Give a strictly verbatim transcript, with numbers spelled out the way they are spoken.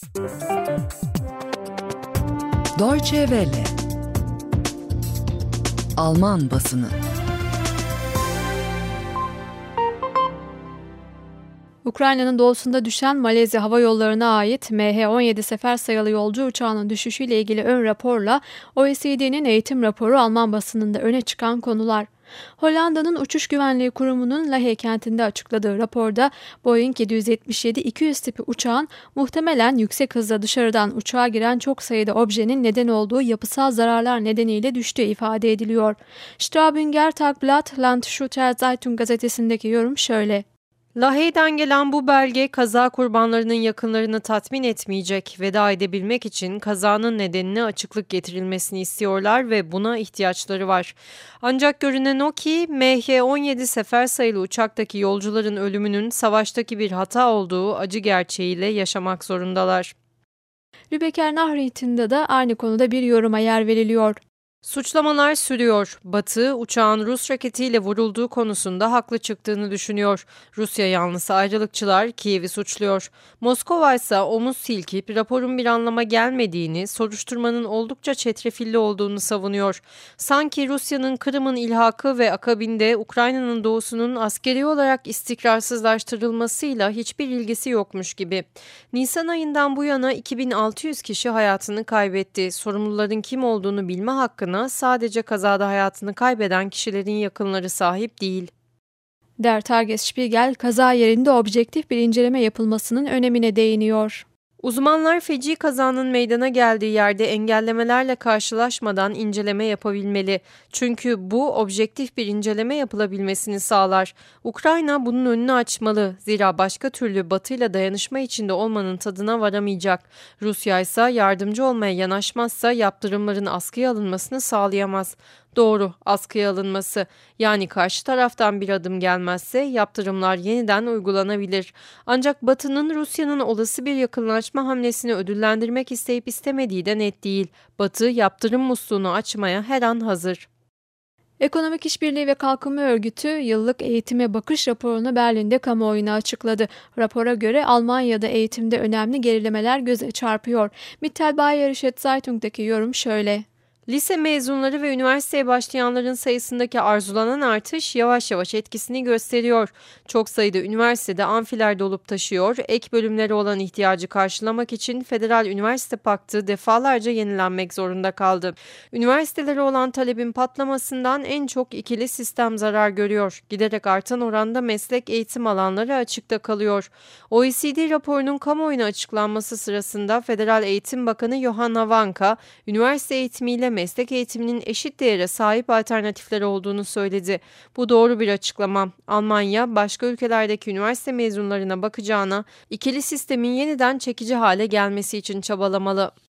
Deutsche Welle. Alman basını. Ukrayna'nın doğusunda düşen Malezya Hava Yolları'na ait M H on yedi sefer sayılı yolcu uçağının düşüşüyle ilgili ön raporla O E C D'nin eğitim raporu Alman basınında öne çıkan konular. Hollanda'nın Uçuş Güvenliği Kurumu'nun Lahey kentinde açıkladığı raporda Boeing yedi yüz yetmiş yedi iki yüz tipi uçağın muhtemelen yüksek hızla dışarıdan uçağa giren çok sayıda objenin neden olduğu yapısal zararlar nedeniyle düştüğü ifade ediliyor. Straubünger Tagblatt Landshütter Zeitung gazetesindeki yorum şöyle: Lahey'den gelen bu belge kaza kurbanlarının yakınlarını tatmin etmeyecek. Veda edebilmek için kazanın nedenine açıklık getirilmesini istiyorlar ve buna ihtiyaçları var. Ancak görünen o ki M H on yedi sefer sayılı uçaktaki yolcuların ölümünün savaştaki bir hata olduğu acı gerçeğiyle yaşamak zorundalar. Lübecker Nachrichten'da da aynı konuda bir yoruma yer veriliyor. Suçlamalar sürüyor. Batı, uçağın Rus raketiyle vurulduğu konusunda haklı çıktığını düşünüyor. Rusya yanlısı ayrılıkçılar Kiev'i suçluyor. Moskova ise omuz silkip raporun bir anlama gelmediğini, soruşturmanın oldukça çetrefilli olduğunu savunuyor. Sanki Rusya'nın Kırım'ın ilhakı ve akabinde Ukrayna'nın doğusunun askeri olarak istikrarsızlaştırılmasıyla hiçbir ilgisi yokmuş gibi. Nisan ayından bu yana iki bin altı yüz kişi hayatını kaybetti. Sorumluların kim olduğunu bilme hakkında sadece kazada hayatını kaybeden kişilerin yakınları sahip değil. Der Tagesspiegel, kaza yerinde objektif bir inceleme yapılmasının önemine değiniyor. Uzmanlar feci kazanın meydana geldiği yerde engellemelerle karşılaşmadan inceleme yapabilmeli. Çünkü bu objektif bir inceleme yapılabilmesini sağlar. Ukrayna bunun önünü açmalı. Zira başka türlü Batı'yla dayanışma içinde olmanın tadına varamayacak. Rusya ise yardımcı olmaya yanaşmazsa yaptırımların askıya alınmasını sağlayamaz. Doğru, askıya alınması, yani karşı taraftan bir adım gelmezse yaptırımlar yeniden uygulanabilir. Ancak Batı'nın Rusya'nın olası bir yakınlaşma hamlesini ödüllendirmek isteyip istemediği de net değil. Batı yaptırım musluğunu açmaya her an hazır. Ekonomik İşbirliği ve Kalkınma Örgütü yıllık eğitime bakış raporunu Berlin'de kamuoyuna açıkladı. Rapora göre Almanya'da eğitimde önemli gerilemeler göze çarpıyor. Mittelbayerische Zeitung'daki yorum şöyle: Lise mezunları ve üniversiteye başlayanların sayısındaki arzulanan artış yavaş yavaş etkisini gösteriyor. Çok sayıda üniversitede amfiler dolup taşıyor. Ek bölümlere olan ihtiyacı karşılamak için Federal Üniversite Paktı defalarca yenilenmek zorunda kaldı. Üniversitelere olan talebin patlamasından en çok ikili sistem zarar görüyor. Giderek artan oranda meslek eğitim alanları açıkta kalıyor. O E C D raporunun kamuoyuna açıklanması sırasında Federal Eğitim Bakanı Johanna Vanka, üniversite eğitimiyle meslek eğitiminin eşit değere sahip alternatifleri olduğunu söyledi. Bu doğru bir açıklama. Almanya, başka ülkelerdeki üniversite mezunlarına bakacağına ikili sistemin yeniden çekici hale gelmesi için çabalamalı.